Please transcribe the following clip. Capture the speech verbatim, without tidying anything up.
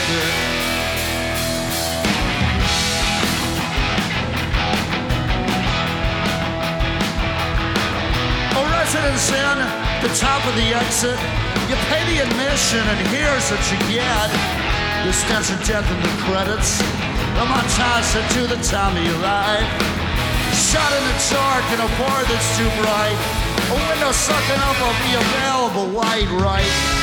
it. A residence in the top of the exit. You pay the admission and here's what you get. The stench of death in the credits. A montage to the time of your life. Shot in the dark in a bar that's too bright. A window sucking up of the available light, right?